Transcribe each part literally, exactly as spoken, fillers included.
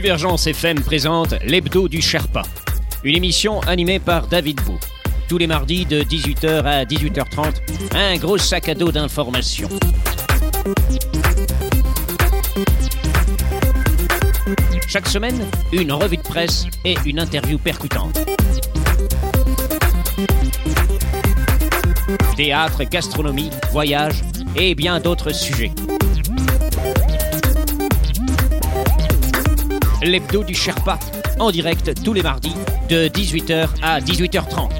Divergence F M présente l'Hebdo du Sherpa, une émission animée par David Bou. Tous les mardis de dix-huit heures à dix-huit heures trente, un gros sac à dos d'informations. Chaque semaine, une revue de presse et une interview percutante. Théâtre, gastronomie, voyage et bien d'autres sujets. L'Hebdo du Sherpa, en direct tous les mardis de dix-huit heures à dix-huit heures trente.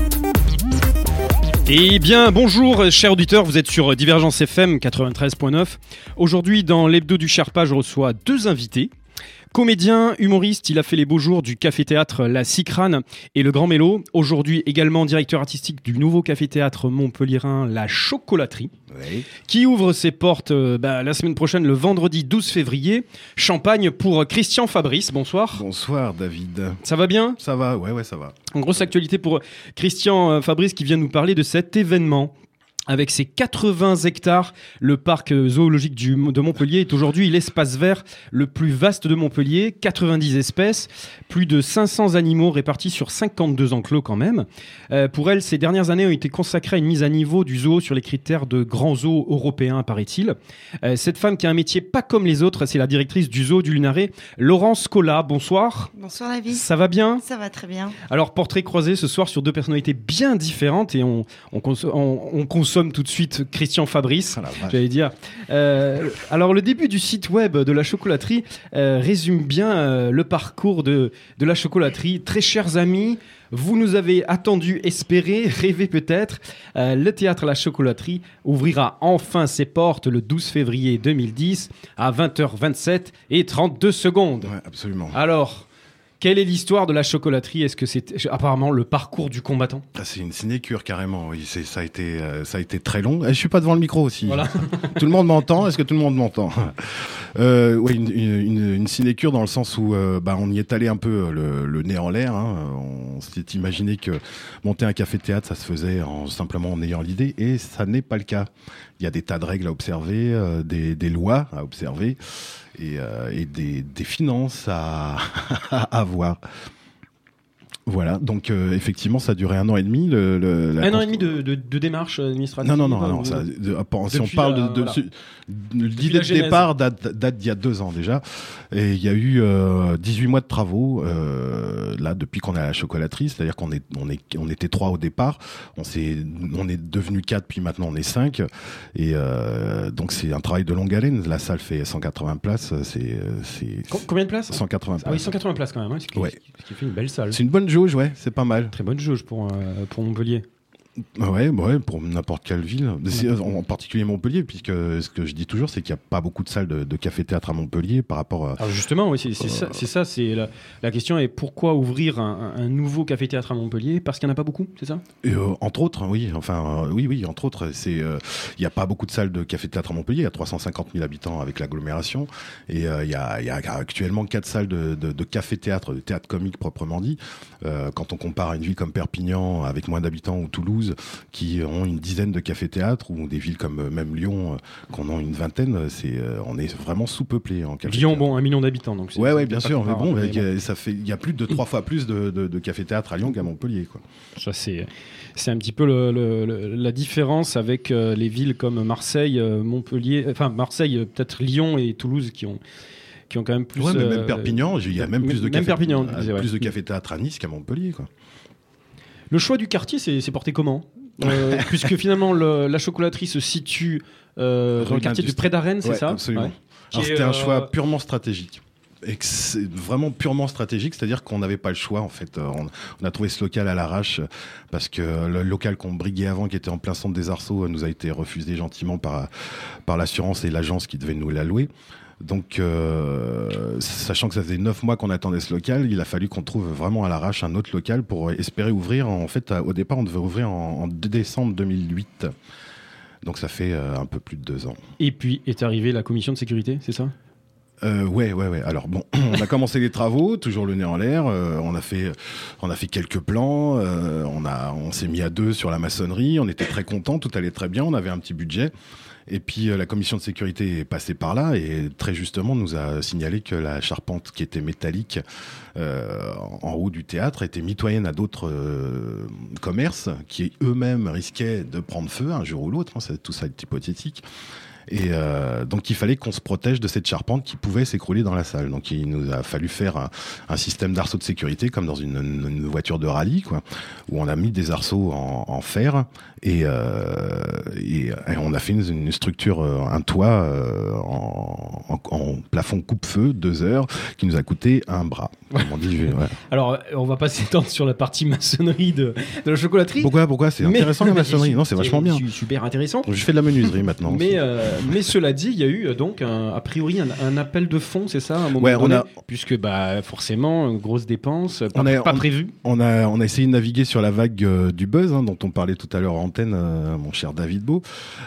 Eh bien, bonjour, chers auditeurs, vous êtes sur Divergence F M quatre-vingt-treize point neuf. Aujourd'hui, dans l'Hebdo du Sherpa, je reçois deux invités. Comédien, humoriste, il a fait les beaux jours du café-théâtre La Sicrane et le Grand Mélo. Aujourd'hui également directeur artistique du nouveau café-théâtre montpelliérain La Chocolaterie, oui. Qui ouvre ses portes euh, bah, la semaine prochaine, le vendredi douze février. Champagne pour Christian Fabrice, bonsoir. Bonsoir David. Ça va bien ? Ça va, ouais, ouais, ça va. En grosse actualité pour Christian Fabrice qui vient nous parler de cet événement. Avec ses quatre-vingts hectares, le parc zoologique du, de Montpellier est aujourd'hui l'espace vert le plus vaste de Montpellier. quatre-vingt-dix espèces, plus de cinq cents animaux répartis sur cinquante-deux enclos quand même. Euh, pour elle, ces dernières années ont été consacrées à une mise à niveau du zoo sur les critères de grand zoo européen, paraît-il. Euh, cette femme qui a un métier pas comme les autres, c'est la directrice du zoo du Lunaret, Laurence Collat. Bonsoir. Bonsoir David. Ça va bien ? Ça va très bien. Alors, portrait croisé ce soir sur deux personnalités bien différentes et on, on, cons- on, on consomme tout de suite Christian Fabrice, ah j'allais dire. Euh, alors le début du site web de la chocolaterie euh, résume bien euh, le parcours de, de la chocolaterie. Très chers amis, vous nous avez attendu, espéré, rêvé peut-être. Euh, le théâtre La Chocolaterie ouvrira enfin ses portes le douze février deux mille dix à vingt heures vingt-sept et trente-deux secondes. Ouais, absolument. Alors, quelle est l'histoire de la chocolaterie ? Est-ce que c'est apparemment le parcours du combattant ? Ah, c'est une sinécure carrément, oui. C'est, ça, a été, euh, ça a été très long. Et je suis pas devant le micro aussi. Voilà. Tout le monde m'entend ? Est-ce que tout le monde m'entend ? euh, Oui, une, une, une sinécure dans le sens où euh, bah, on y est allé un peu le, le nez en l'air. Hein. On s'est imaginé que monter un café-théâtre, ça se faisait en, simplement en ayant l'idée. Et ça n'est pas le cas. Il y a des tas de règles à observer, euh, des, des lois à observer. Et, euh, et des, des finances à, à avoir. Voilà, donc euh, effectivement, ça a duré un an et demi. Le, le, la un const... an et demi de, de, de démarche administrative. Non, non, non, non. Ça, de, si on parle la, de, de, voilà. de l'idée de départ date, date d'il y a deux ans déjà, et il y a eu euh, dix-huit mois de travaux euh, là depuis qu'on est à la chocolaterie, c'est-à-dire qu'on est, on est, on était trois au départ, on s'est, on est devenu quatre, puis maintenant on est cinq, et euh, donc c'est un travail de longue haleine. La salle fait cent quatre-vingts places, c'est, c'est combien de places ? cent quatre-vingts places. Ah oui, cent quatre-vingts places quand même, hein, ce, qui, ouais. ce qui fait une belle salle. C'est une bonne jauge, ouais, c'est pas mal. Très bonne jauge pour, euh, pour Montpellier. Ouais, ouais, pour n'importe quelle ville, en particulier Montpellier, puisque ce que je dis toujours, c'est qu'il n'y a pas beaucoup de salles de, de café-théâtre à Montpellier par rapport à... Alors justement, oui, c'est, c'est, euh... ça, c'est ça, c'est la, la question est pourquoi ouvrir un, un nouveau café-théâtre à Montpellier ? Parce qu'il n'y en a pas beaucoup, c'est ça ? Et euh, entre autres, oui, enfin, euh, oui, oui, entre autres, c'est, il euh, n'y a pas beaucoup de salles de café-théâtre à Montpellier, il y a trois cent cinquante mille habitants avec l'agglomération, et il euh, y, a, y a actuellement quatre salles de, de, de café-théâtre, de théâtre comique proprement dit. Euh, quand on compare à une ville comme Perpignan, avec moins d'habitants, ou Toulouse, qui ont une dizaine de cafés-théâtres, ou des villes comme euh, même Lyon, euh, qu'on a une vingtaine, c'est, euh, on est vraiment sous-peuplé en café-théâtre. Lyon, bon, un million d'habitants, donc. C'est, ouais, c'est ouais, bien sûr, mais bon, mais bon. ça fait, il y a plus de trois fois plus de, de, de café-théâtre à Lyon qu'à Montpellier, quoi. Ça, c'est, c'est un petit peu le, le, le, la différence avec euh, les villes comme Marseille, euh, Montpellier, enfin Marseille, euh, peut-être Lyon et Toulouse qui ont. qui ont quand même plus. Ouais, mais même euh, Perpignan, il y a même, même plus de café, Perpignan, euh, disais, ouais. plus de café-théâtre à Nice qu'à Montpellier, quoi. Le choix du quartier, c'est, c'est porté comment ? euh, puisque finalement le, la chocolaterie se situe euh, dans le quartier du Pré d'Arène, c'est ouais, ça ? Absolument. Ouais. Alors, c'était euh... un choix purement stratégique. Et que c'est vraiment purement stratégique, c'est-à-dire qu'on n'avait pas le choix en fait. On, on a trouvé ce local à l'arrache parce que le local qu'on briguait avant, qui était en plein centre des Arceaux, nous a été refusé gentiment par par l'assurance et l'agence qui devait nous l'allouer. Donc, euh, sachant que ça faisait neuf mois qu'on attendait ce local, il a fallu qu'on trouve vraiment à l'arrache un autre local pour espérer ouvrir. En fait, au départ, on devait ouvrir en, en décembre deux mille huit. Donc, ça fait euh, un peu plus de deux ans. Et puis est arrivée la commission de sécurité, c'est ça ? Euh, ouais, ouais, ouais. Alors bon, on a commencé les travaux, toujours le nez en l'air. Euh, on a fait, on a fait quelques plans. Euh, on a, on s'est mis à deux sur la maçonnerie. On était très contents, tout allait très bien. On avait un petit budget. Et puis euh, la commission de sécurité est passée par là et très justement nous a signalé que la charpente qui était métallique euh, en haut du théâtre était mitoyenne à d'autres euh, commerces qui eux-mêmes risquaient de prendre feu un jour ou l'autre, hein, c'est, tout ça est hypothétique. Et euh, donc il fallait qu'on se protège de cette charpente qui pouvait s'écrouler dans la salle. Donc il nous a fallu faire un, un système d'arceaux de sécurité comme dans une, une, une voiture de rallye, quoi, où on a mis des arceaux en, en fer et, euh, et, et on a fait une, une structure, un toit euh, en, en, en plafond coupe-feu, deux heures, qui nous a coûté un bras. Ouais. On dit, ouais. Alors on va pas s'étendre sur la partie maçonnerie de, de la chocolaterie. Pourquoi, pourquoi c'est mais, intéressant la maçonnerie. Non, c'est vachement bien. Super intéressant. Je fais de la menuiserie maintenant. Mais euh, Mais cela dit, il y a eu donc un, a priori un, un appel de fonds, c'est ça, à un moment ouais, donné, on a... puisque bah forcément grosse dépense, pas, on a, pas on, prévu. On a on a essayé de naviguer sur la vague euh, du buzz hein, dont on parlait tout à l'heure en antenne, euh, mon cher David Beau.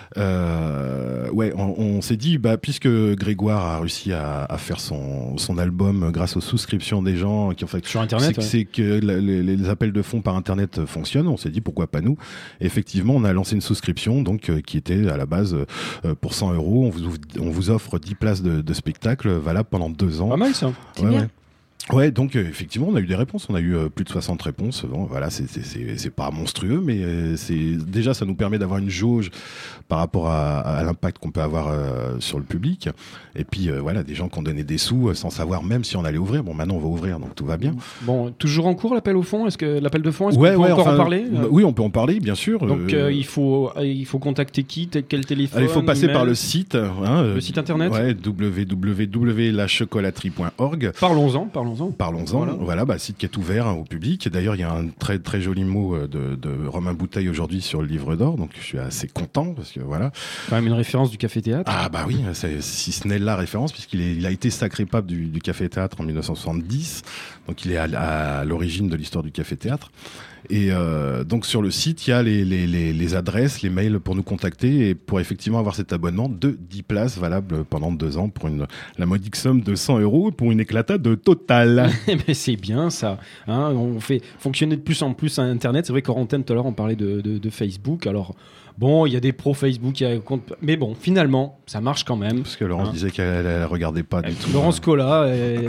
Euh, ouais, on, on s'est dit bah puisque Grégoire a réussi à, à faire son son album grâce aux souscriptions des gens qui en fait sur internet, c'est, ouais. c'est que la, les, les appels de fonds par internet fonctionnent. On s'est dit pourquoi pas nous. Et effectivement, on a lancé une souscription donc euh, qui était à la base euh, pour cent euros. On vous ouvre, on vous offre dix places de, de spectacle valables pendant deux ans. Pas mal ça. Ouais, ouais. Ouais, donc euh, effectivement, on a eu des réponses. On a eu euh, plus de soixante réponses. Bon, voilà, c'est, c'est, c'est, c'est pas monstrueux, mais euh, c'est déjà ça nous permet d'avoir une jauge par rapport à, à l'impact qu'on peut avoir euh, sur le public. Et puis euh, voilà, des gens qui ont donné des sous euh, sans savoir même si on allait ouvrir. Bon, maintenant on va ouvrir, donc tout va bien. Bon, toujours en cours l'appel au fond. Est-ce que l'appel de fonds, est-ce ouais, qu'on peut ouais, encore enfin, en parler bah, Oui, on peut en parler, bien sûr. Donc euh, euh, il faut il faut contacter qui, quel téléphone. Il faut passer email, par le site, hein, le site internet. Ouais, w w w point la chocolaterie point org. Parlons-en, parlons-en. Parlons-en. Voilà. Voilà, bah, site qui est ouvert hein, au public. Et d'ailleurs, il y a un très très joli mot de, de Romain Bouteille aujourd'hui sur le livre d'or, donc je suis assez content parce que voilà. Quand même une référence du Café Théâtre. Ah bah oui, c'est, si ce n'est la référence, puisqu'il est, il a été sacré pape du, du Café Théâtre en dix-neuf cent soixante-dix, donc il est à, à l'origine de l'histoire du Café Théâtre. Et euh, donc sur le site, il y a les, les, les, les adresses, les mails pour nous contacter et pour effectivement avoir cet abonnement de dix places valables pendant deux ans pour une, la modique somme de cent euros pour une éclatade totale. Mais c'est bien ça. Hein, on fait fonctionner de plus en plus à Internet. C'est vrai qu'en antenne tout à l'heure on parlait de, de, de Facebook. Alors bon, il y a des pros Facebook, il y a compte, mais bon, finalement, ça marche quand même. Parce que Laurence hein. disait qu'elle ne regardait pas du tout. Laurence Collat. Elle...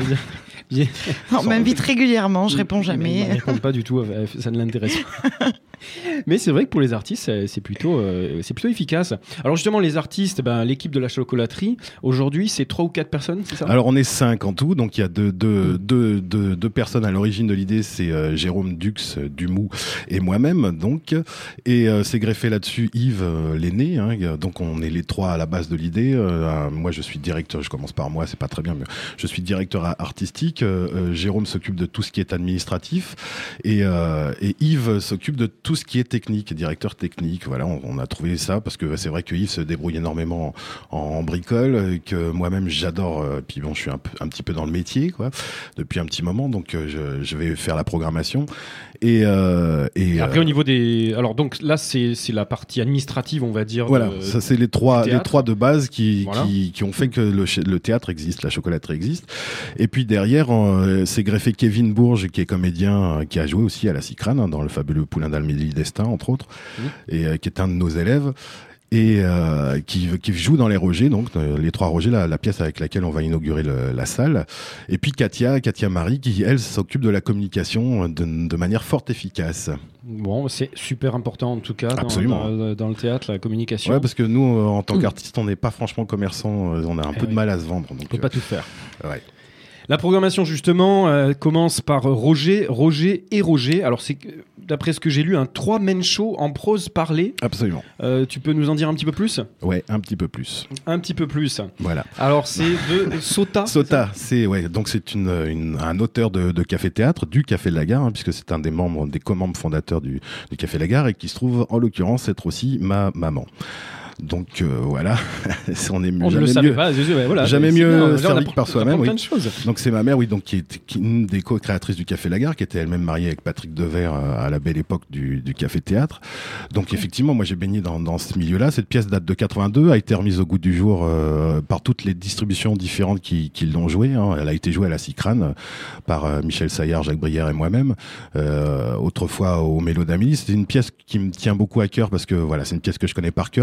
On m'invite régulièrement, je réponds jamais. Elle ne répond pas du tout, ça ne l'intéresse pas. Mais c'est vrai que pour les artistes, c'est plutôt, euh, c'est plutôt efficace. Alors justement, les artistes, ben, l'équipe de la chocolaterie, aujourd'hui, c'est trois ou quatre personnes, c'est ça ? Alors on est cinq en tout, donc il y a deux, deux, mmh. deux, deux, deux personnes à l'origine de l'idée, c'est euh, Jérôme Dux, euh, Dumou et moi-même, donc. Et euh, c'est greffé là-dessus Yves euh, l'aîné, hein, donc on est les trois à la base de l'idée. Euh, moi je suis directeur, je commence par moi, c'est pas très bien, mais je suis directeur artistique. Euh, euh, Jérôme s'occupe de tout ce qui est administratif et, euh, et Yves s'occupe de tout ce qui est technique, directeur technique. Voilà, on, on a trouvé ça parce que c'est vrai que Yves se débrouille énormément en, en bricole, et que moi-même j'adore. Euh, puis bon, je suis un, peu, un petit peu dans le métier, quoi, depuis un petit moment, donc euh, je, je vais faire la programmation. Et, euh, et, et après euh, au niveau des, alors donc là c'est c'est la partie administrative, on va dire. Voilà, de, ça c'est les trois les trois de base qui voilà. qui, qui ont fait que le, le théâtre existe, la chocolaterie existe. Et puis derrière, euh, c'est greffé Kevin Bourges qui est comédien, euh, qui a joué aussi à la Cicrane hein, dans le fabuleux Poulain d'Almélie d'Estaing entre autres, mmh. et euh, qui est un de nos élèves. Et euh, qui, qui joue dans les Rogers, donc euh, les trois Rogers, la, la pièce avec laquelle on va inaugurer le, la salle. Et puis Katia, Katia Marie, qui elle s'occupe de la communication de, de manière fort efficace. Bon, c'est super important en tout cas Absolument. Dans, dans, dans le théâtre, la communication. Ouais, parce que nous, euh, en tant qu'artistes, on n'est pas franchement commerçants, on a un eh peu oui. de mal à se vendre. Donc, on peut euh, pas tout faire. Ouais. La programmation justement euh, commence par Roger, Roger et Roger. Alors c'est d'après ce que j'ai lu un trois men show en prose parlée. Absolument. Euh, tu peux nous en dire un petit peu plus ? Ouais, un petit peu plus. Un petit peu plus. Voilà. Alors c'est de Sota. Sota, c'est ouais, donc c'est une, une un auteur de, de Café Théâtre du Café de la Gare, hein, puisque c'est un des membres des co-membres fondateurs du, du Café de la Gare et qui se trouve en l'occurrence être aussi ma maman. Donc euh, voilà, on est on jamais ne le savait mieux, pas, ouais, voilà, jamais mieux servi que par soi-même. Oui. Choses. Donc c'est ma mère, oui, donc qui est, qui est une des co-créatrices du Café Lagarde, qui était elle-même mariée avec Patrick Devers à la belle époque du, du Café Théâtre. Donc okay. effectivement, moi j'ai baigné dans, dans ce milieu-là. Cette pièce date de quatre-vingt-deux, a été remise au goût du jour euh, par toutes les distributions différentes qui, qui l'ont jouée. Hein. Elle a été jouée à la Cicrane par euh, Michel Saillard, Jacques Brière et moi-même. Euh, autrefois au Mélo d'Amélie. C'est une pièce qui me tient beaucoup à cœur parce que voilà, c'est une pièce que je connais par cœur. Il y a trois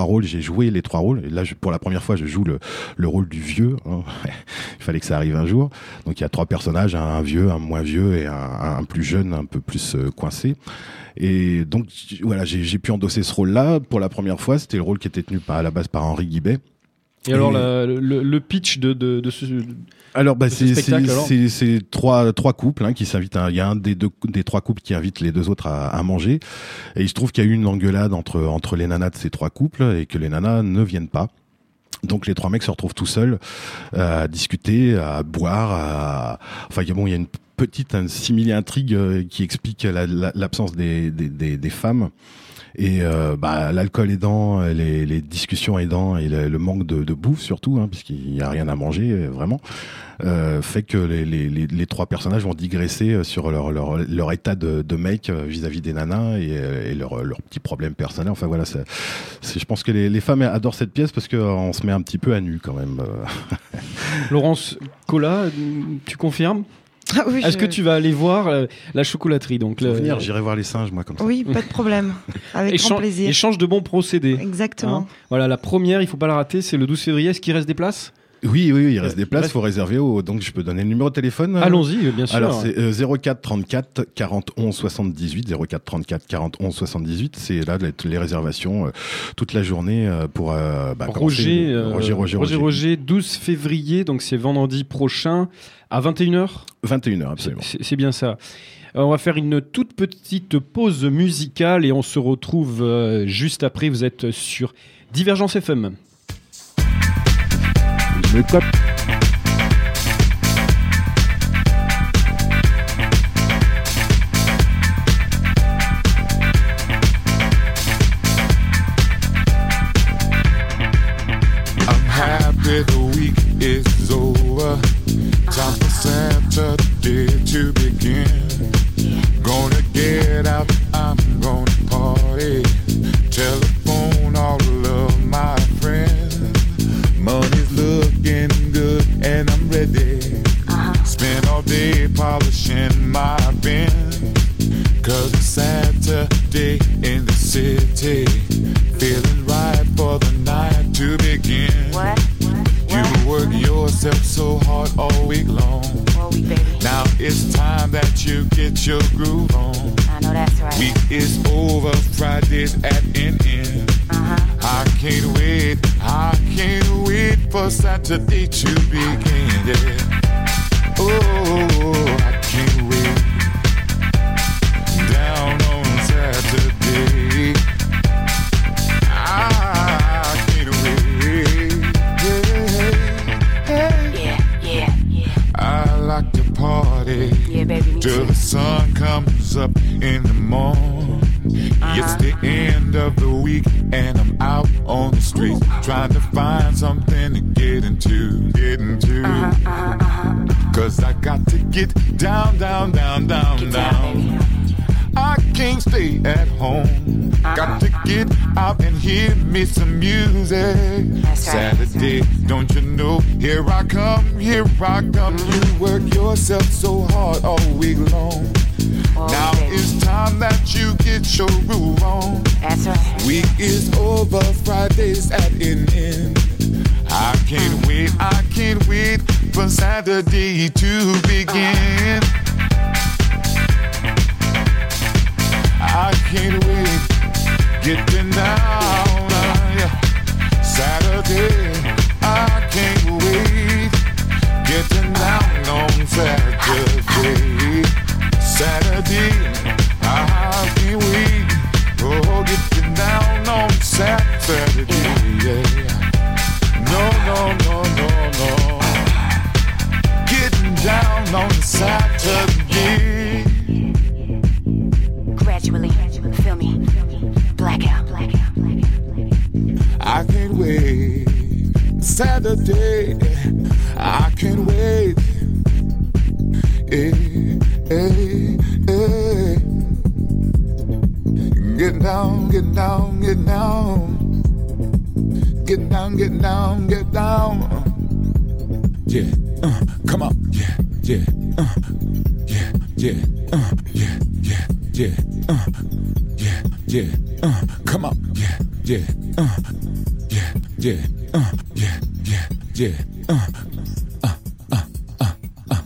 rôles, j'ai joué les trois rôles. Et là, je, pour la première fois, je joue le, le rôle du vieux. Hein. Il fallait que ça arrive un jour. Donc il y a trois personnages, un, un vieux, un moins vieux et un, un plus jeune, un peu plus euh, coincé. Et donc voilà, j'ai, j'ai pu endosser ce rôle-là pour la première fois. C'était le rôle qui était tenu par, à la base par Henri Guibet. Et, et alors la, le, le pitch de, de, de ce alors bah de c'est ce spectacle, c'est, alors c'est c'est trois trois couples hein, qui s'invitent. Il y a un des deux des trois couples qui invite les deux autres à, à manger. Et il se trouve qu'il y a eu une engueulade entre entre les nanas de ces trois couples et que les nanas ne viennent pas. Donc les trois mecs se retrouvent tout seuls euh, à discuter, à boire, à... enfin il y a bon il y a une petite un simili intrigue euh, qui explique la, la, l'absence des, des des des femmes. Et euh, bah, l'alcool aidant, les, les discussions aidant et le, le manque de, de bouffe surtout, hein, puisqu'il n'y a rien à manger vraiment, euh, fait que les, les, les, les trois personnages vont digresser sur leur, leur, leur état de, de mec vis-à-vis des nanas et, et leurs leur petits problèmes personnels. Enfin voilà, c'est, c'est, je pense que les, les femmes adorent cette pièce parce qu'on se met un petit peu à nu quand même. Laurence Collat, tu confirmes ? Ah oui, Est-ce je... que tu vas aller voir euh, la chocolaterie donc Pour le... venir, j'irai voir les singes moi comme ça. Oui, pas de problème. Avec Échan- grand plaisir. Échange de bons procédés. Exactement. Hein, voilà, la première, il faut pas la rater, c'est le douze février. Est-ce qu'il reste des places ? Oui, oui, oui, il reste des places, il faut réserver. Au... Donc je peux donner le numéro de téléphone. Allons-y, bien sûr. Alors c'est euh, zéro quatre trente-quatre quarante onze soixante-dix-huit, zéro quatre trente-quatre quarante onze soixante-dix-huit. C'est là les réservations euh, toute la journée euh, pour euh, bah, Roger, le... euh, Roger, Roger, Roger, Roger, Roger, douze février, donc c'est vendredi prochain à vingt et une heures. vingt et une heures, absolument. C'est, c'est bien ça. On va faire une toute petite pause musicale et on se retrouve euh, juste après. Vous êtes sur Divergence F M. Le cop. I'm happy the week is over. Time for Saturday to begin. Gonna get out, I'm gonna party. Telephone all of my friends. Money's looking good and I'm ready. Uh-huh. Spend all day polishing my bin. Cause it's Saturday in the city. Feeling right for the night to begin. What? You work yourself so hard all week long. All week, baby. Now it's time that you get your groove on. I know that's right. Week is over, Friday's at an end. Uh-huh. I can't wait, I can't wait for Saturday to begin, yeah. Oh, I can't wait. Down on Saturday, I can't wait. Yeah, Yeah, yeah, yeah. I like to party Yeah, baby, me till too. the sun comes up in the morning. Uh-huh. It's the end of the week and I'm out on the street trying to find something to get into, get into. Uh-huh, uh-huh, uh-huh. Cause I got to get down, down, down, down, Get down. down, baby. I can't stay at home. Uh-huh. Got to get out and hear me some music. That's right. Saturday, don't you know? Here I come, here I come. You work yourself so hard all week long. All Now week, baby. it's time that you get your groove on. That's right. Week is over, Friday's at an end. I can't wait, I can't wait for Saturday to begin. I can't wait, getting down, uh, yeah. Saturday, I can't wait, getting down on Saturday. Saturday, I can't wait, oh, getting down on Saturday, yeah. No, no, no, no, no, getting down on Saturday. Gradually, feel me. Blackout, blackout, blackout. I can't wait. Saturday, I can't wait. Hey, hey, hey. Get down, get down, get down. Get down, get down, get down. Yeah, uh, come on. Yeah, yeah, uh, yeah, yeah, uh, yeah, yeah, yeah, uh, yeah, yeah, uh, come on. Yeah, yeah, uh. yeah, uh, yeah, yeah, yeah, uh, uh, uh, uh, uh.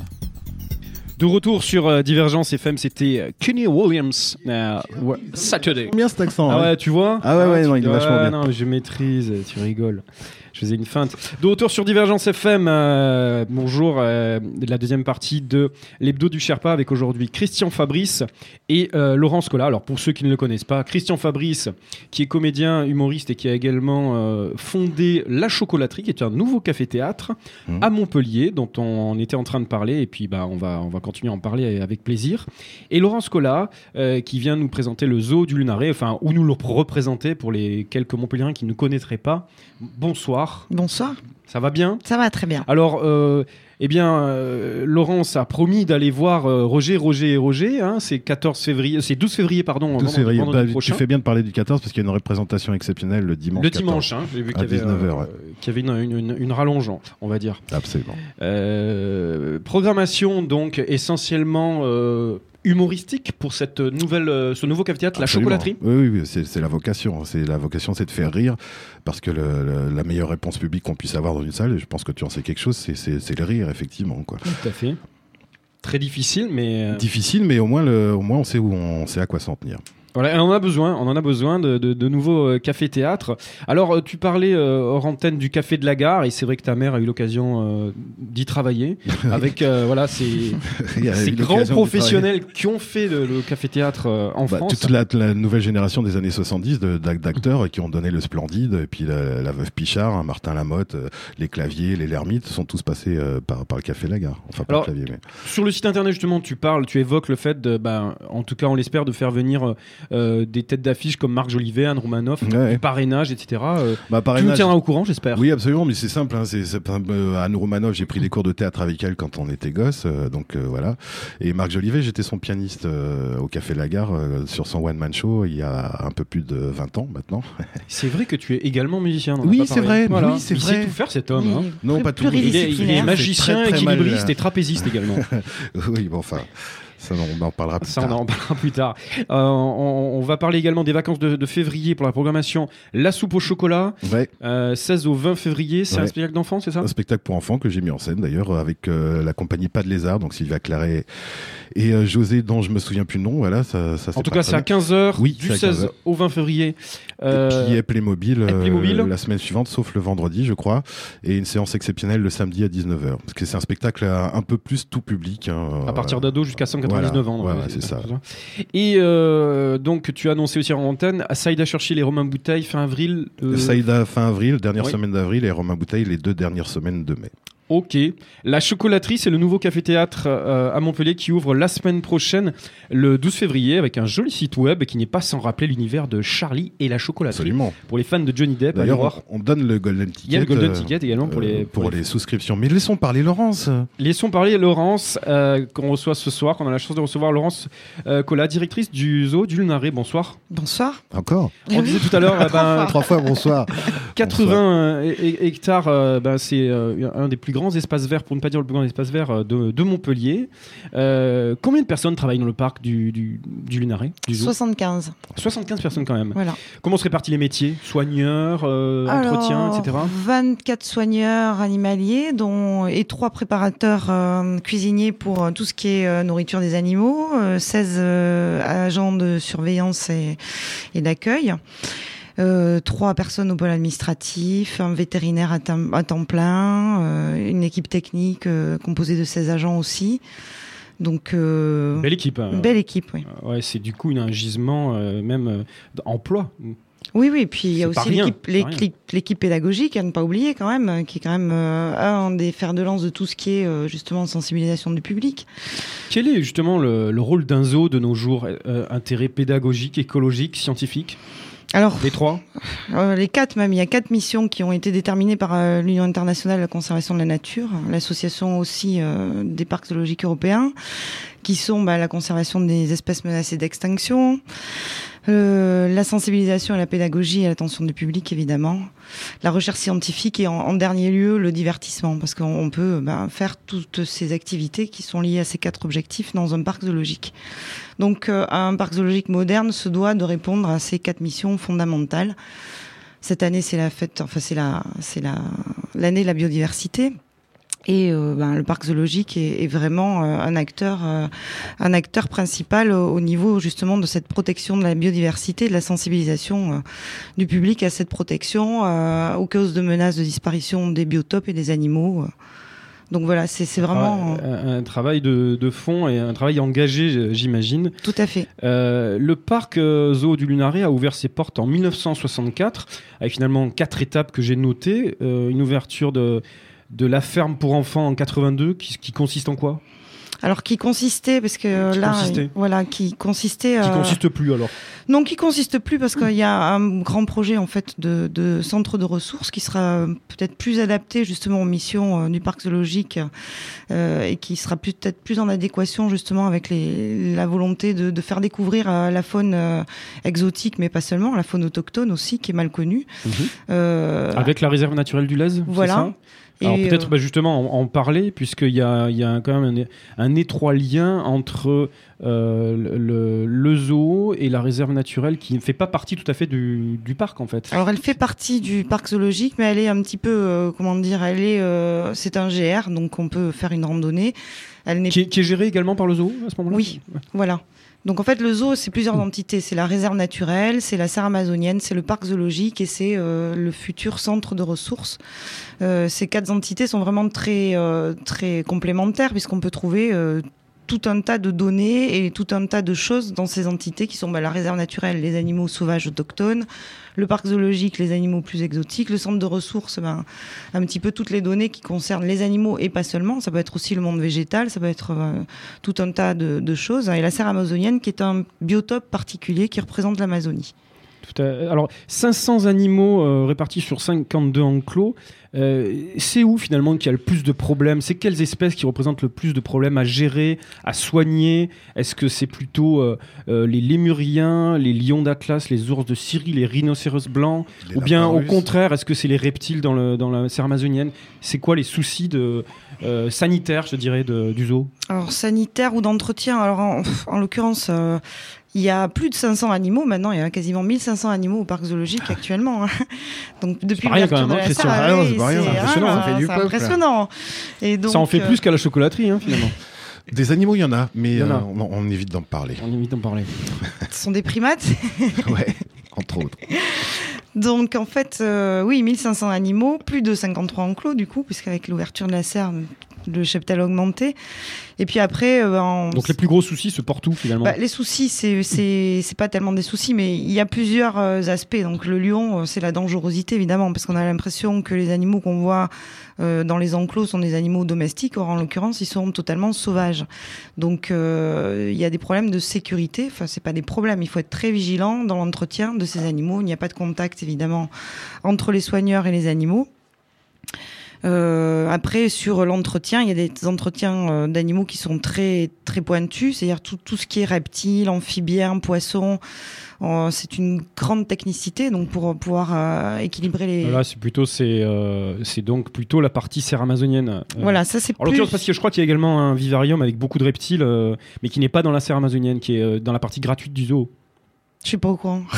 De retour sur euh, Divergence F M, c'était euh, Kenny Williams, euh, ouais, Saturday. Bien cet accent. Ah hein. ouais, tu vois. Ah ouais, ouais, tu- non, il est vachement bien. Non, mais je maîtrise, tu rigoles. Je faisais une feinte. De retour sur Divergence F M, euh, bonjour, euh, la deuxième partie de l'hebdo du Sherpa avec aujourd'hui Christian Fabrice et euh, Laurent Scola. Alors pour ceux qui ne le connaissent pas, Christian Fabrice, qui est comédien, humoriste et qui a également euh, fondé La Chocolaterie, qui est un nouveau café-théâtre Mmh. à Montpellier, dont on était en train de parler, et puis bah, on, va, on va continuer à en parler avec plaisir. Et Laurent Scola, euh, qui vient nous présenter le zoo du Lunaret, enfin, ou nous le représenter pour les quelques Montpelliérains qui ne connaîtraient pas. Bonsoir. Bonsoir. Ça va bien ? Ça va très bien. Alors, euh, eh bien, euh, Laurence a promis d'aller voir euh, Roger, Roger et Roger. Hein, c'est quatorze février, c'est douze février, pardon. douze vendredi- février. vendredi Bah, tu prochain. fais bien de parler du quatorze parce qu'il y a une représentation exceptionnelle le dimanche. Le quatorze. dimanche, hein, j'ai vu qu'il y À avait, dix-neuf heures, euh, ouais. qu'il y avait une, une, une, une rallonge, on va dire. Absolument. Euh, programmation donc essentiellement euh, humoristique pour cette nouvelle, euh, ce nouveau café-théâtre, La Absolument. Chocolaterie. Oui, oui, oui, c'est, c'est la vocation. C'est la vocation, c'est de faire rire, parce que le, le- la meilleure réponse publique qu'on puisse avoir dans une salle, et je pense que tu en sais quelque chose, c'est, c'est, c'est le rire, effectivement, quoi. Tout à fait. Très difficile, mais euh, Difficile, mais au moins, le, au moins on sait où on sait à quoi s'en tenir. voilà, on en a besoin. On en a besoin de, de, de nouveaux euh, cafés-théâtres. Alors, euh, tu parlais euh, hors antenne du Café de la Gare, et c'est vrai que ta mère a eu l'occasion euh, d'y travailler avec euh, voilà ces, Il y a ces eu grands l'occasion de professionnels qui ont fait le, le café-théâtre euh, en Bah, France. toute la, la nouvelle génération des années soixante-dix de, d'ac- d'acteurs qui ont donné le Splendide, et puis la, la veuve Pichard, hein, Martin Lamotte, euh, les Claviers, les Lermites sont tous passés euh, par, par le Café La Gare. Enfin, pas Alors, le Clavier, mais. Sur le site internet, justement, tu parles, tu évoques le fait de, ben, en tout cas, on l'espère, de faire venir euh, des têtes d'affiche comme Marc Jolivet, Anne Romanoff, Ouais. du parrainage, et cetera. Euh, Bah, tu nous parrainage- tiendras au courant, j'espère. Oui, absolument, mais c'est simple. Hein, c'est, c'est, euh, Anne Romanoff, j'ai pris des cours de théâtre avec elle quand on était gosse, euh, donc euh, voilà. Et Marc Jolivet, j'étais son pianiste euh, au Café La Gare euh, sur son one man show il y a un peu plus de vingt ans maintenant. C'est vrai que tu es également musicien. on en a Oui, pas c'est parlé. vrai, Voilà. oui, c'est Il vrai. sait tout faire, cet homme. hein. Non, Plus- pas tout. Il est, il est pluridisciplinaire. magicien, C'est très, très mal, équilibriste euh. et trapéziste également. Oui, bon, enfin, ça, on en parlera plus Ça, tard. on en parlera plus tard. Euh, on, on va parler également des vacances de, de février pour la programmation La Soupe au chocolat, Ouais. euh, seize au vingt février. C'est un Ouais. spectacle d'enfants, c'est ça? Un spectacle pour enfants que j'ai mis en scène d'ailleurs avec euh, la compagnie Pas de Lézard, donc Sylvia Claret et euh, José, dont je me souviens plus le nom. Voilà, ça, ça En tout cas, c'est à partenaire. quinze heures Oui, du c'est à seize quinze heures. au vingt février. Et Euh, puis Playmobil, euh, Playmobil. la semaine suivante, sauf le vendredi, je crois, et une séance exceptionnelle le samedi à dix-neuf heures. Parce que c'est un spectacle euh, un peu plus tout public. Hein, à partir euh, d'ados jusqu'à cent quatre-vingt-dix-neuf voilà. ans. Ouais, donc, ouais, c'est ça. Et euh, donc, tu as annoncé aussi en antenne à Saïda Churchill et Romain Bouteille fin avril. euh, Saïda fin avril, dernière Oui. semaine d'avril, et Romain Bouteille les deux dernières semaines de mai. Ok. La Chocolaterie, c'est le nouveau café-théâtre euh, à Montpellier qui ouvre la semaine prochaine, le douze février, avec un joli site web qui n'est pas sans rappeler l'univers de Charlie et la Chocolaterie. Absolument. Pour les fans de Johnny Depp, allez D'ailleurs, voir. on, on donne le Golden Ticket. Il y a le Golden euh, Ticket également pour les, euh, pour pour les- les souscriptions. Mais laissons parler Laurence. Laissons parler Laurence, euh, qu'on reçoit ce soir, qu'on a la chance de recevoir. Laurence euh, Collat, directrice du zoo du Lunaret. Bonsoir. Bonsoir. Encore On disait tout à l'heure, euh, ben, Trois fois, bonsoir. quatre-vingts euh, he- hectares, euh, ben, c'est euh, un des plus grands espaces verts, pour ne pas dire le plus grand espace vert euh, de, de Montpellier. Euh, combien de personnes travaillent dans le parc du, du, du Lunaret, du zoo soixante-quinze. soixante-quinze personnes quand même. Voilà. Comment se répartissent les métiers? Soigneurs, euh, entretien, Alors, et cetera. vingt-quatre soigneurs animaliers dont, et trois préparateurs euh, cuisiniers pour euh, tout ce qui est euh, nourriture des animaux, euh, seize euh, agents de surveillance et, et d'accueil. Euh, trois personnes au pôle administratif, un vétérinaire à, temps- à temps plein, euh, une équipe technique euh, composée de seize agents aussi. Donc, euh, Belle équipe. hein. une belle équipe, oui. Euh, Ouais, c'est du coup une- un gisement euh, même euh, d'emploi. Oui, oui, puis il y a C'est pas aussi rien, l'équipe, c'est pas rien. l'équipe, l'équipe pédagogique, à ne pas oublier quand même, qui est quand même euh, un des fers de lance de tout ce qui est euh, justement sensibilisation du public. Quel est justement le, le rôle d'un zoo de nos jours? Euh, Intérêt pédagogique, écologique, scientifique? Alors, Les trois? euh, les quatre même, il y a quatre missions qui ont été déterminées par euh, l'Union internationale de la conservation de la nature, l'association aussi euh, des parcs zoologiques européens, qui sont bah, la conservation des espèces menacées d'extinction, euh, la sensibilisation et la pédagogie et l'attention du public évidemment, la recherche scientifique et en, en dernier lieu le divertissement, parce qu'on on peut bah, faire toutes ces activités qui sont liées à ces quatre objectifs dans un parc zoologique. Donc euh, un parc zoologique moderne se doit de répondre à ces quatre missions fondamentales. Cette année, c'est la fête, enfin c'est la, c'est la, l'année de la biodiversité. Et euh, ben, le parc zoologique est, est vraiment euh, un acteur, euh, un acteur principal au, au niveau justement de cette protection de la biodiversité, de la sensibilisation euh, du public à cette protection, euh, aux causes de menaces de disparition des biotopes et des animaux. Euh. Donc voilà, c'est, c'est vraiment un, un travail de, de fond et un travail engagé, j'imagine. Tout à fait. Euh, le parc euh, zoo du Lunaret a ouvert ses portes en dix-neuf cent soixante-quatre, avec finalement quatre étapes que j'ai notées. Euh, une ouverture de de la ferme pour enfants en quatre-vingt-deux, qui, qui consiste en quoi ? Alors qui consistait, parce que qui là, consistait. voilà, qui consistait. Qui euh... consiste plus alors ? Non, qui consiste plus parce qu'il y a un grand projet en fait de, de centre de ressources qui sera peut-être plus adapté justement aux missions euh, du parc zoologique euh, et qui sera peut-être plus en adéquation justement avec les, la volonté de, de faire découvrir euh, la faune euh, exotique, mais pas seulement, la faune autochtone aussi qui est mal connue. Mmh. Euh... Avec la réserve naturelle du Lez, voilà. C'est ça ? Alors Et peut-être euh... bah, justement en, en parler, puisqu'il y a, il y a quand même un, un étroit lien entre euh, le, le zoo et la réserve naturelle qui ne fait pas partie tout à fait du, du parc en fait. Alors elle fait partie du parc zoologique, mais elle est un petit peu, euh, comment dire, elle est, euh, c'est un G R, donc on peut faire une randonnée. Elle n'est... Qui, est, qui est gérée également par le zoo à ce moment-là ? Oui, ouais. Voilà. Donc en fait le zoo c'est plusieurs entités, c'est la réserve naturelle, c'est la serre amazonienne, c'est le parc zoologique et c'est euh, le futur centre de ressources. Euh, ces quatre entités sont vraiment très euh, très complémentaires puisqu'on peut trouver euh, tout un tas de données et tout un tas de choses dans ces entités qui sont bah, la réserve naturelle, les animaux sauvages autochtones, le parc zoologique, les animaux plus exotiques, le centre de ressources, ben, un petit peu toutes les données qui concernent les animaux et pas seulement. Ça peut être aussi le monde végétal, ça peut être euh, tout un tas de, de choses. Et la serre amazonienne qui est un biotope particulier qui représente l'Amazonie. Tout à... Alors, cinq cents animaux euh, répartis sur cinquante-deux enclos. Euh, c'est où finalement qu'il y a le plus de problèmes ? C'est quelles espèces qui représentent le plus de problèmes à gérer, à soigner ? Est-ce que c'est plutôt euh, euh, les lémuriens, les lions d'Atlas, les ours de Syrie, les rhinocéros blancs ? Les Ou bien au lapins contraire, est-ce que c'est les reptiles dans, le, dans la serre amazonienne ? C'est quoi les soucis de, euh, sanitaires, je dirais, de, du zoo ? Alors sanitaire ou d'entretien ? Alors en, en l'occurrence... Euh Il y a plus de cinq cents animaux maintenant, il y a quasiment mille cinq cents animaux au parc zoologique actuellement. Hein. Donc depuis l'ouverture de la serre, ah non, c'est pas rien, c'est c'est impressionnant, ah, ça fait du c'est peuple. impressionnant. Et donc, ça en fait euh... plus qu'à la chocolaterie, hein, finalement. Des animaux, il y en a, mais y en a. Euh, on, on évite d'en parler. On évite d'en parler. Ce sont des primates. Ouais, entre autres. Donc en fait, euh, oui, mille cinq cents animaux, plus de cinquante-trois enclos du coup, puisqu'avec l'ouverture de la serre, le cheptel a augmenté. Et puis après... Euh, en... Donc les plus gros soucis se portent où finalement ? Bah, les soucis, c'est, c'est, c'est pas tellement des soucis, mais il y a plusieurs euh, aspects. Donc le lion, euh, c'est la dangerosité évidemment, parce qu'on a l'impression que les animaux qu'on voit euh, dans les enclos sont des animaux domestiques, or en l'occurrence, ils sont totalement sauvages. Donc euh, il y a des problèmes de sécurité, enfin c'est pas des problèmes, il faut être très vigilant dans l'entretien de ces animaux. Il n'y a pas de contact évidemment entre les soigneurs et les animaux. Euh, après, sur l'entretien, il y a des entretiens euh, d'animaux qui sont très très pointus, c'est-à-dire tout, tout ce qui est reptiles, amphibiens, poissons. Euh, c'est une grande technicité, donc pour pouvoir euh, équilibrer les. Là, c'est plutôt c'est euh, c'est donc plutôt la partie serre amazonienne. Euh, voilà, ça c'est. En l'occurrence, parce que je crois qu'il y a également un vivarium avec beaucoup de reptiles, euh, mais qui n'est pas dans la serre amazonienne, qui est euh, dans la partie gratuite du zoo. Je suis pas au courant.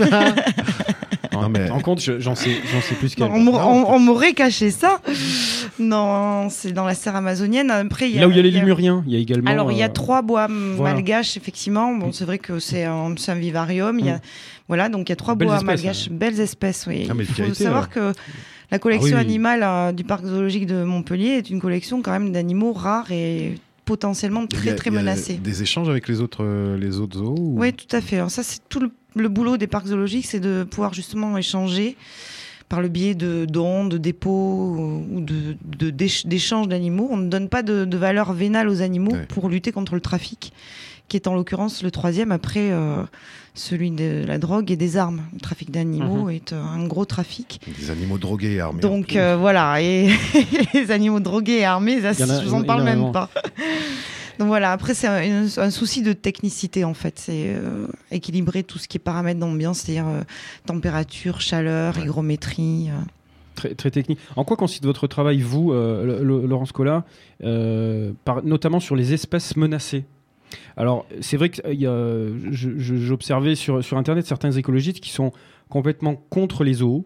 Non, mais... En compte, je, j'en sais, j'en sais plus qu'elle. Non, on, m'aurait, on, on m'aurait caché ça. Non, c'est dans la serre amazonienne. Après, il y a, là où il y a les il y a... lémuriens, il y a également. Alors, il y a euh... trois bois voilà. malgaches, effectivement. Bon, c'est vrai que c'est un, c'est un vivarium. Il y a, mm. Voilà, donc il y a trois belles bois espèces, malgaches, hein. Belles espèces. Oui. Ah, mais il faut vérité, savoir alors. que la collection Ah, oui, oui. animale euh, du parc zoologique de Montpellier est une collection quand même d'animaux rares et potentiellement très Il y a- très il y a menacés. Des échanges avec les autres, euh, les autres zoos ou... Oui, tout à fait. Alors ça, c'est tout le, le boulot des parcs zoologiques, c'est de pouvoir justement échanger par le biais de dons, de dépôts ou de, de, d'éch- d'échanges d'animaux. On ne donne pas de, de valeur vénale aux animaux Ouais. pour lutter contre le trafic, qui est en l'occurrence le troisième après euh, celui de la drogue et des armes. Le trafic d'animaux Mhm. est euh, un gros trafic. Des animaux drogués et armés. Donc euh, voilà, et les animaux drogués et armés, ça, Il y en a- je vous en parle énormément. même pas. Donc voilà, après c'est un, un souci de technicité en fait, c'est euh, équilibrer tout ce qui est paramètres d'ambiance, c'est-à-dire euh, température, chaleur, Ouais. hygrométrie. euh. Très, très technique. En quoi consiste votre travail, vous, euh, le- le- Laurence Collat, euh, par- notamment sur les espèces menacées ? Alors, c'est vrai que il y a, je- je- j'observais sur, sur Internet certains écologistes qui sont complètement contre les zoos,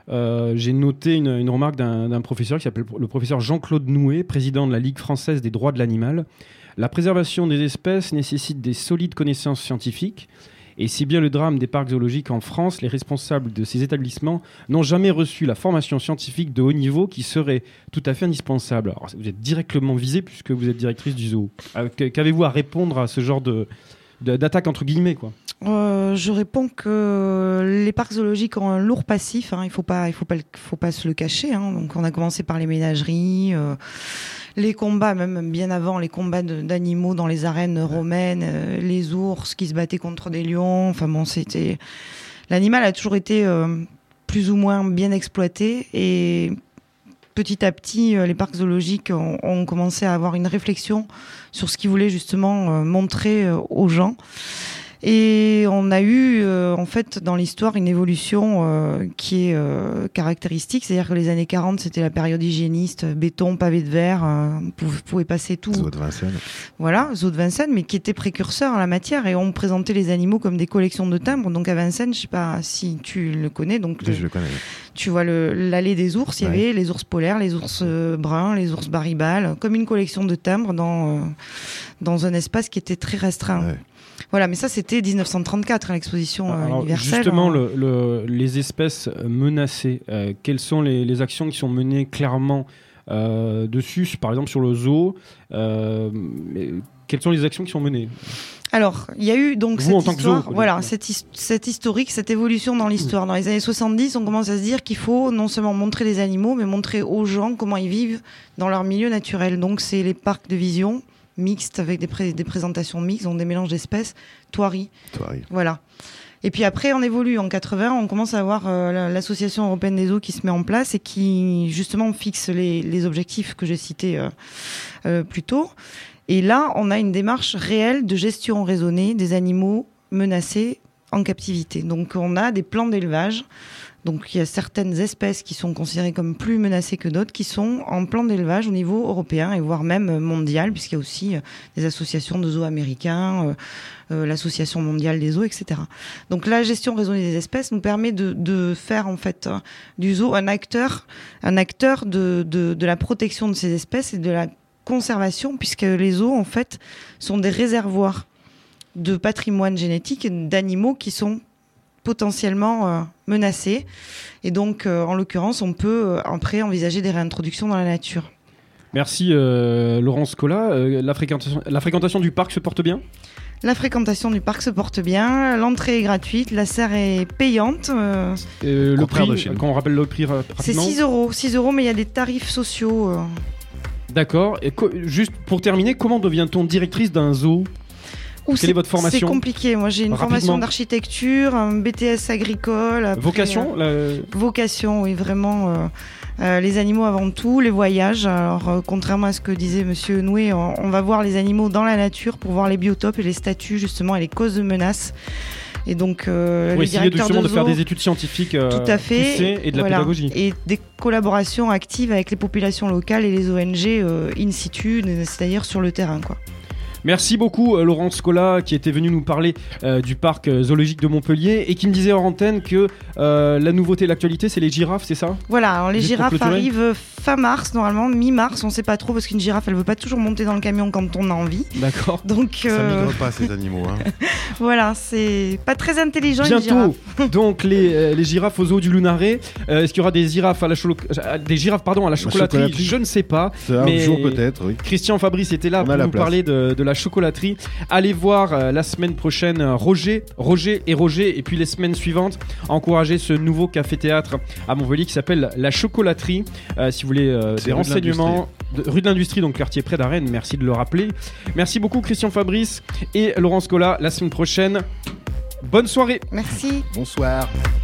euh, j'ai noté une, une remarque d'un, d'un professeur qui s'appelle le professeur Jean-Claude Nouet, président de la Ligue française des droits de l'animal. La préservation des espèces nécessite des solides connaissances scientifiques. Et si bien le drame des parcs zoologiques en France, les responsables de ces établissements n'ont jamais reçu la formation scientifique de haut niveau qui serait tout à fait indispensable. Alors, vous êtes directement visé puisque vous êtes directrice du zoo. Qu'avez-vous à répondre à ce genre de, de, d'attaque entre guillemets, quoi ? Euh, je réponds que les parcs zoologiques ont un lourd passif. Hein, il faut pas, il faut pas, faut pas se le cacher. Hein. Donc, on a commencé par les ménageries, euh, les combats, même bien avant les combats de, d'animaux dans les arènes romaines, euh, les ours qui se battaient contre des lions. Enfin bon, c'était l'animal a toujours été euh, plus ou moins bien exploité et petit à petit, euh, les parcs zoologiques ont, ont commencé à avoir une réflexion sur ce qu'ils voulaient justement euh, montrer euh, aux gens. Et on a eu, euh, en fait, dans l'histoire, une évolution euh, qui est euh, caractéristique. C'est-à-dire que les années quarante, c'était la période hygiéniste, béton, pavé de verre, euh, vous pouvez passer tout. Zoo de Vincennes. Voilà, Zoo de Vincennes, mais qui était précurseur en la matière. Et on présentait les animaux comme des collections de timbres. Donc à Vincennes, je sais pas si tu le connais. Donc Oui, le, je le connais. tu vois le, l'allée des ours, il y Ouais. avait les ours polaires, les ours euh, bruns, les ours baribales, comme une collection de timbres dans, euh, dans un espace qui était très restreint. Ouais. Voilà, mais ça c'était dix-neuf cent trente-quatre, hein, l'exposition euh, Alors, universelle. justement, hein. le, le, les espèces menacées, euh, quelles sont les, les actions qui sont menées clairement euh, dessus, par exemple sur le zoo euh, mais quelles sont les actions qui sont menées ? Alors, il y a eu donc Vous, en cette tant que histoire, zoo, voilà, quoi. cette, his- cette historique, cette évolution dans l'histoire. Dans les années soixante-dix, on commence à se dire qu'il faut non seulement montrer les animaux, mais montrer aux gens comment ils vivent dans leur milieu naturel. Donc, c'est les parcs de vision mixtes avec des, pré- des présentations mixtes, donc des mélanges d'espèces, Thoiry, Toi, oui. voilà. Et puis après, on évolue. En quatre-vingts, on commence à avoir euh, la- l'Association européenne des zoos qui se met en place et qui, justement, fixe les, les objectifs que j'ai cités euh, euh, plus tôt. Et là, on a une démarche réelle de gestion raisonnée des animaux menacés en captivité. Donc, on a des plans d'élevage. Donc, il y a certaines espèces qui sont considérées comme plus menacées que d'autres qui sont en plan d'élevage au niveau européen et voire même mondial, puisqu'il y a aussi euh, des associations de zoos américains, euh, euh, l'association mondiale des zoos, et cetera. Donc, la gestion raisonnée des espèces nous permet de, de faire en fait euh, du zoo un acteur, un acteur de, de, de la protection de ces espèces et de la conservation, puisque les zoos en fait sont des réservoirs de patrimoine génétique d'animaux qui sont potentiellement euh, menacés. Et donc, euh, en l'occurrence, on peut euh, après envisager des réintroductions dans la nature. Merci euh, Laurence Collat. Euh, la, fréquentation, la fréquentation du parc se porte bien ? La fréquentation du parc se porte bien, l'entrée est gratuite, la serre est payante. euh, Euh, le Contraire prix, de chez nous. quand on rappelle le prix ra- c'est rapidement. six euros. six euros, mais il y a des tarifs sociaux. euh. D'accord. Et co- juste pour terminer, comment devient-on directrice d'un zoo ? Ouh, Quelle c'est- est votre formation ? C'est compliqué. Moi, j'ai une Rapidement. formation d'architecture, un B T S agricole. après, Vocation la- euh, Vocation, oui, vraiment. euh, euh, les animaux avant tout, les voyages. Alors, euh, contrairement à ce que disait Monsieur Noué, on, on va voir les animaux dans la nature pour voir les biotopes et les statuts, justement, et les causes de menaces. Et donc, euh, Pour les essayer de, directeurs justement de de faire zoo, des études scientifiques euh, tout à fait, poussées et de la voilà. pédagogie. Et des collaborations actives avec les populations locales et les O N G euh, in situ, c'est-à-dire sur le terrain, quoi. Merci beaucoup euh, Laurence Collat qui était venue nous parler euh, du parc euh, zoologique de Montpellier et qui me disait hors antenne que euh, la nouveauté, l'actualité, c'est les girafes, c'est ça ? Voilà, alors les Juste pour girafes clôturer. arrivent fin mars, normalement, mi-mars, on sait pas trop, parce qu'une girafe, elle veut pas toujours monter dans le camion quand on a envie. D'accord. Donc, Ça euh, migre pas ces animaux. Hein. voilà, c'est pas très intelligent, une girafe. Bientôt, donc les, euh, les girafes au zoo du Lunaret. Euh, Est-ce qu'il y aura des girafes à la, cholo- euh, des girafes, pardon, à la chocolaterie, chocolaterie. Je ne sais pas. C'est un Mais- jour peut-être, oui. Christian Fabrice était là On a pour la nous place. parler de, de la chocolaterie. Allez voir euh, la semaine prochaine euh, Roger, Roger et Roger, et puis les semaines suivantes, encourager ce nouveau café-théâtre à Montpellier qui s'appelle la chocolaterie. Euh, si vous voulez euh, C'est des rue de renseignements, de- rue de l'Industrie, donc quartier près d'Arène, merci de le rappeler. Merci beaucoup Christian Fabrice et Laurence Collat. La semaine prochaine, bonne soirée. Merci. Bonsoir.